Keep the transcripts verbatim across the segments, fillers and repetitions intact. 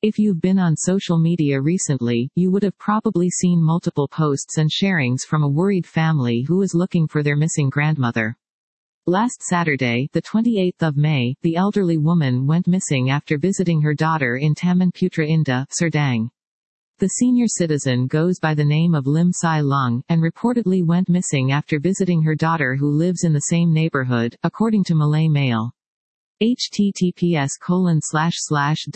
If you've been on social media recently, you would have probably seen multiple posts and sharings from a worried family who is looking for their missing grandmother. Last Saturday, the twenty-eighth of May, the elderly woman went missing after visiting her daughter in Taman Putra Indah, Serdang. The senior citizen goes by the name of Lim Sai Lung, and reportedly went missing after visiting her daughter who lives in the same neighborhood, according to Malay Mail. https colon slash slash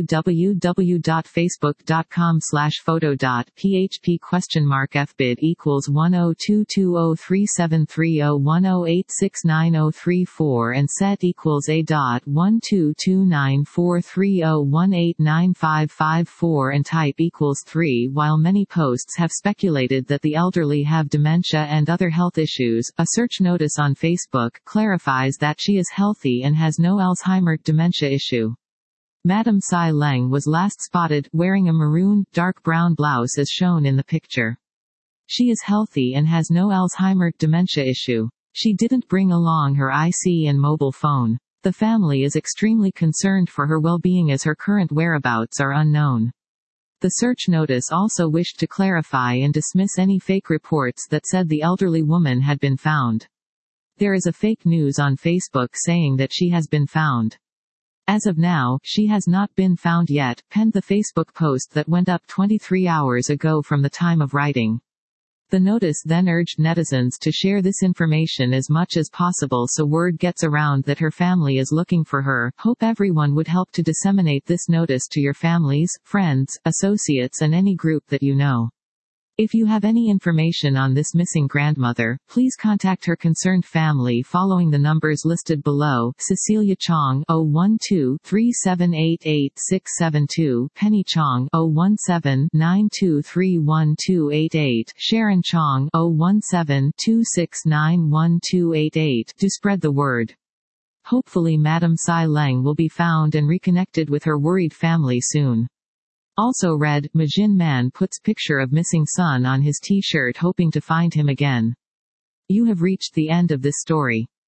www.facebook.com slash photo.php question mark fbid equals one zero two two zero three seven three zero one zero eight six nine zero three four and set equals a dot one two two nine four three zero one eight nine five five four and type equals three. While many posts have speculated that the elderly have dementia and other health issues, a search notice on Facebook clarifies that she is healthy and has no Alzheimer's dementia issue. Madam Sai Leng was last spotted wearing a maroon, dark brown blouse as shown in the picture. She is healthy and has no Alzheimer's dementia issue. She didn't bring along her I C and mobile phone. The family is extremely concerned for her well-being as her current whereabouts are unknown. The search notice also wished to clarify and dismiss any fake reports that said the elderly woman had been found. There is a fake news on Facebook saying that she has been found. As of now, she has not been found yet, penned the Facebook post that went up twenty-three hours ago from the time of writing. The notice then urged netizens to share this information as much as possible so word gets around that her family is looking for her. Hope everyone would help to disseminate this notice to your families, friends, associates and any group that you know. If you have any information on this missing grandmother, please contact her concerned family following the numbers listed below: Cecilia Chong zero one two, three seven eight eight six seven two, Penny Chong zero one seven, nine two three one two eight eight, Sharon Chong zero one seven, two six nine one two eight eight, to spread the word. Hopefully Madam Sai Leng will be found and reconnected with her worried family soon. Also read, Majin man puts picture of missing son on his t-shirt hoping to find him again. You have reached the end of this story.